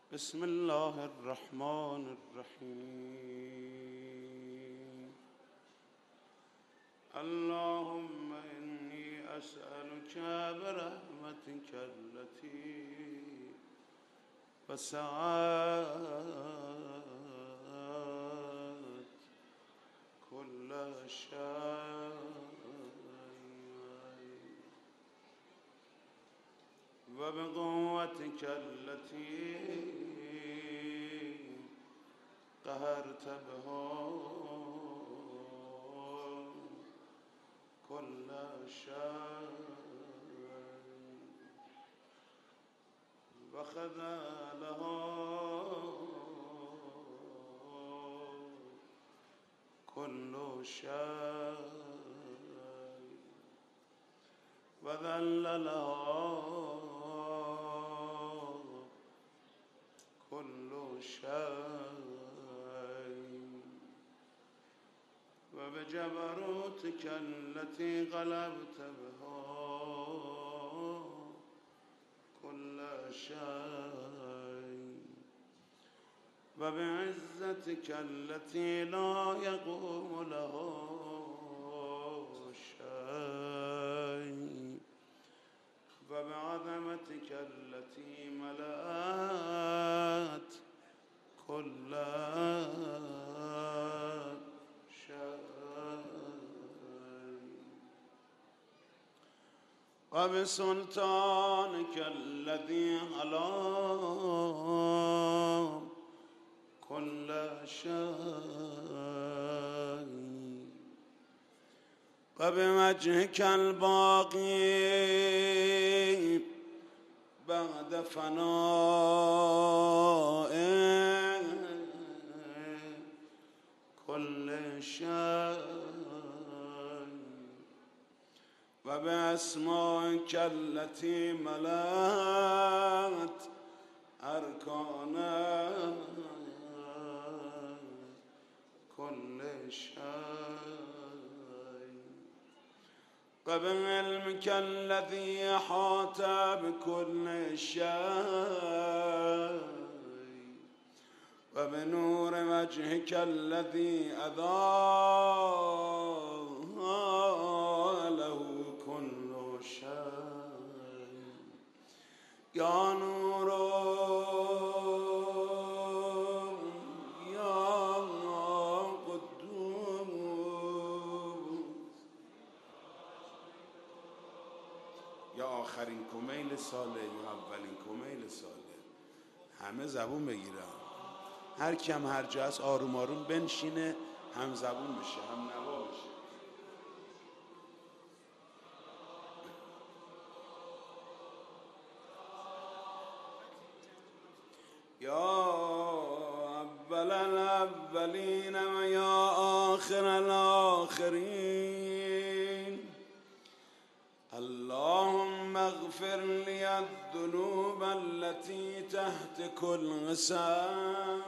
بسم الله الرحمن الرحيم. اللهم إني أسألك برحمتك التي وسعت كل شيء وبقوتك التي قهرت بها كل شيء وخذلها كل شيء وذللها كل شيء وبجبروتك التي غلبت بها كل شيء وبعزتك التي لا يقوم له شيء وبعظمتك التي ملأت كل شيء وبسلطانك الذي على كل شيء وبوجهك الباقي بعد فناء كل شيء وبأسمائك التي ملأت أركان كل شيء وبعلمك الذي أحاط بكل شيء وبنور وجهك الذي أضاء له كل شيء يا نور يا قدوس یا آخرین کمیل ساله یا اولین کمیل ساله. همه زبون بگیرن، هر کم هر جا هست آروم آروم بنشینه، هم زبون بشه هم نوا بشه. یا اول الاولین و یا آخر الاخرین اللهم اغفر لي الذنوب التي تحت كل غسام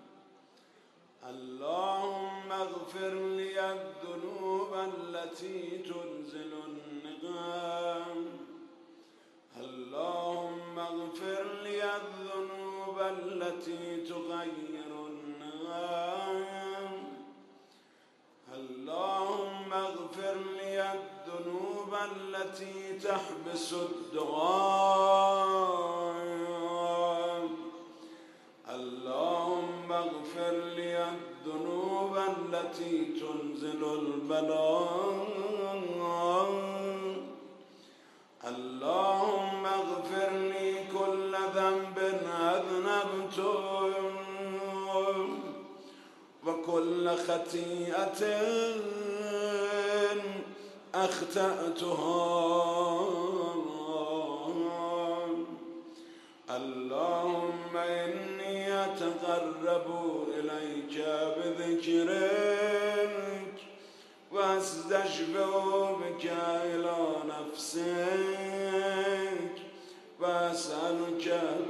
اللهم اغفر لي الذنوب التي تنزل النقام اللهم اغفر لي الذنوب التي تغير النقام اللهم اغفر لي الذنوب التي تحبس الدعاء اللهم اغفر لي الذنوب التي تنزل البلاء اللهم اغفر لي كل ذنب أذنبته وكل خطيئة أخطأتها اللهم إني أتقرب إليك بذكرك وأستشفع بك إلى نفسك وأسألك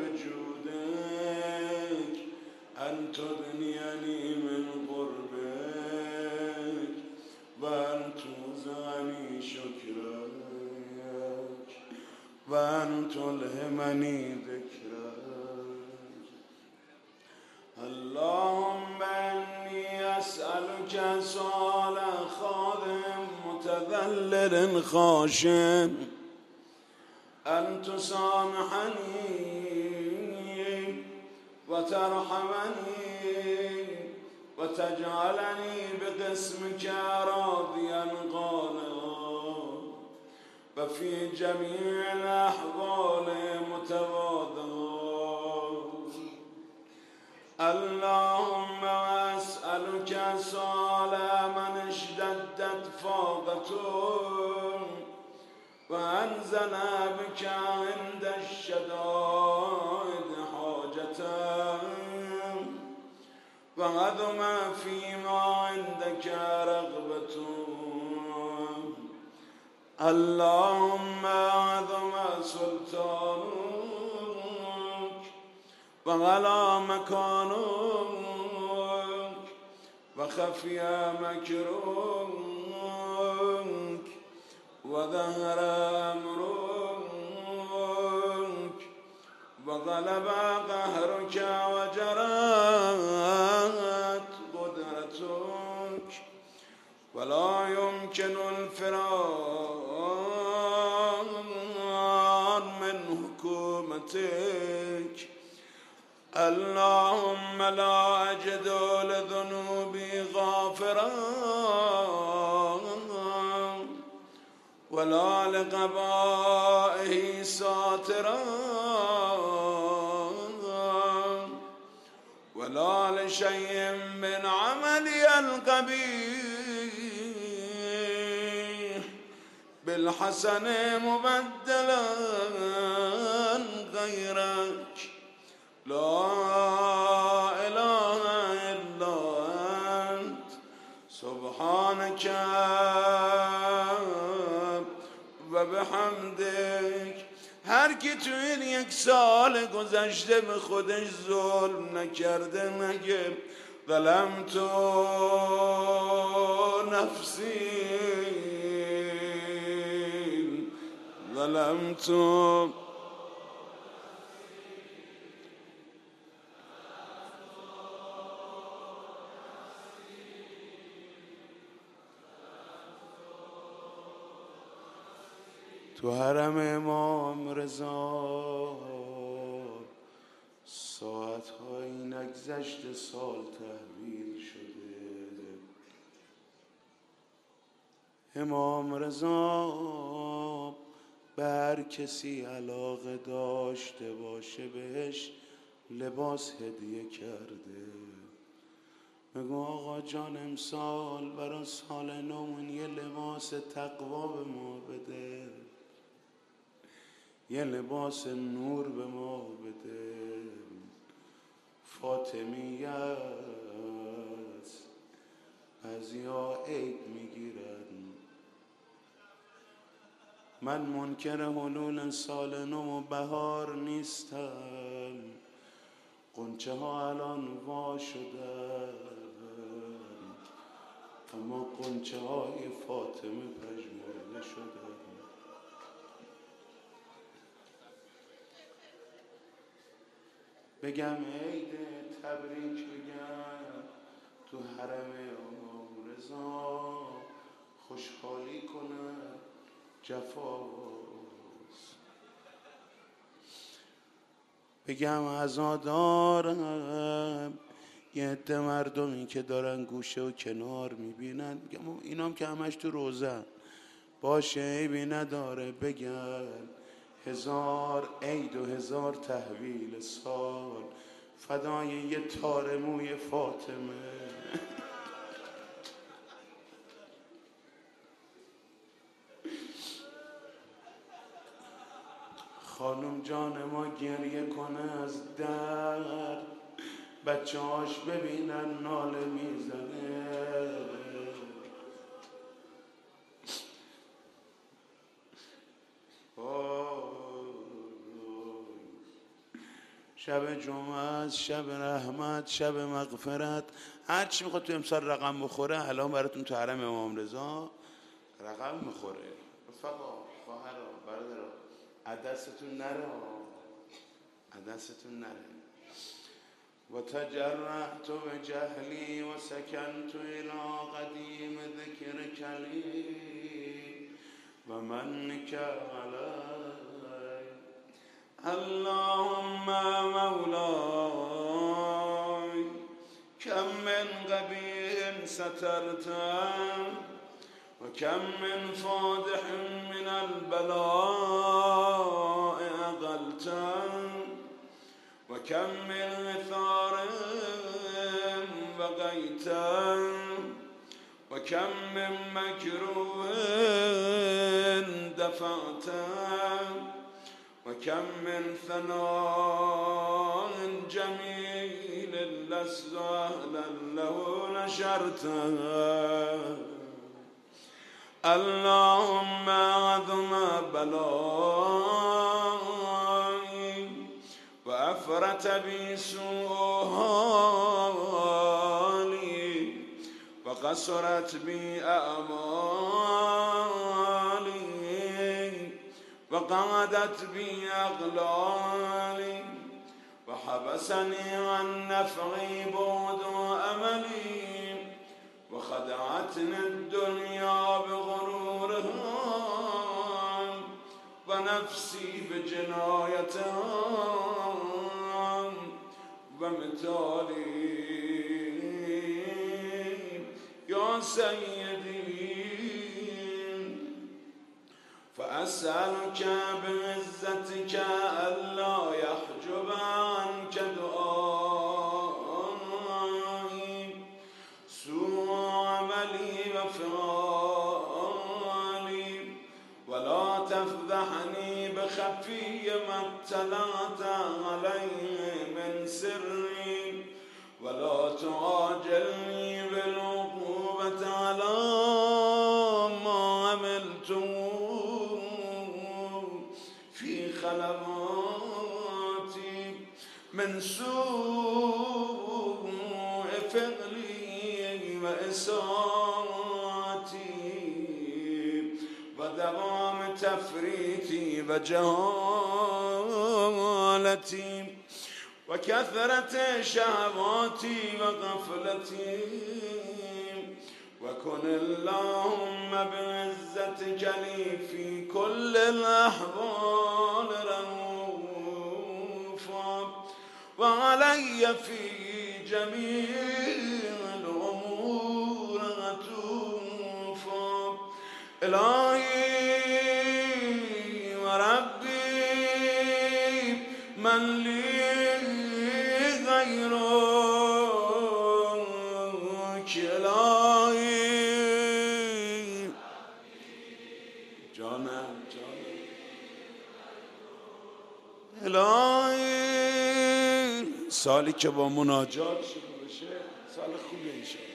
بجودك أن تغنيني من قربك وأن توزعني شكرك وأن تلهمني ذكرك متذلل خاشع أن تسامحني وترحمني وتجعلني بقسمك راضيا قانا وفي جميع الأحوال متواضعا. اللهم أسألك سؤال من اشتدت فاقته وأنزل بك عند الشدائد حاجته وعظم فيما عندك رغبته. اللهم عظم سلطانك وعلى مكانك وخفي مكرك وظهر أمرك وغلب قهرك وجرت قدرتك ولا يمكن الفرار من حكومتك. اللهم لا أجد لذنوبي غافرا ولا لقبائه ساترا ولا لشيء من عملي القبيح بالحسن مبدلا غيرك. لا إله إلا أنت سبحانك و بحمدک. هر کی تو این یک سال گذشته به خودش ظلم نکرده نگه ظلمت نفسی ظلمت تو حرم امام رضا ساعت‌های نگذشته سال تحویل شده. امام رضا به هر کسی علاقه داشته باشه بهش لباس هدیه کرده. بگو آقا جان امسال برای سال نومون یه لباس تقوا به ما بده، یه لباس نور به ما بده. فاطمیه است بعضیا عید میگیرن. من منکر حلول سال نو و بهار نیستم. غنچه ها الان وا شدن اما غنچه های فاطمه پژمرده شدن. بگم عید تبریک بگم تو حرم امام رضا خوشحالی کنم جفاست. بگم عزادارم یه عده مردمی که دارن گوشه و کنار میبینن، بگم اینام که همش تو روزن باشه عیبی نداره. بگم 1000 عید و 1000 تحویل سال فدای یه تار موی فاطمه. خانم جان ما گریه کنه از درد، بچه هاش ببینن ناله میزنه. شب جمعه است، شب رحمت، شب مغفرت. هر چی میخواد تو امسال رقم بخوره الان براتون تو حرم امام رضا رقم میخوره. رفقا، خواهرا، برادرا، عدستون نره، عدستون نره. و تجرعت بجهلی و سکنت الى قدیم ذکر کلی ومنك علي اللهم مولاي كم من قبيح سترته وكم من فادح من البلاء أغلته وكم من إثار بغيته وكم من مكروه دفعته وكم من ثناء جميل لست أهلا له نشرته اللهم عظم بلائي وأفرت بي سوء حالي وقصرت بي أعمالي وقعدت بي أغلالي وحبسني عن نفعي بعد أملي وخدعتني الدنيا بغرورها ونفسي بجنايتها ومثالي يا سيدي فأسألك بعزتك ألا يحجب عنك دعائي سوء عملي وفعالي ولا تفضحني بخفي ما اطلعت عليه من سري ولا تعاجلني بالعقوبة على ما عملته في خلواتي من سوء فعلي وإساءتي ودوام تفريطي وجهالتي وكثرة شهواتي وغفلتي وكن اللهم بعزتك لي في كل الأحوال رؤوفا وعلي في جميع الأمور عطوفا إلهي وربي من لي غيرك إلهي جانم الهی سالی که با مناجات شروع بشه سال خوبی انشاءالله.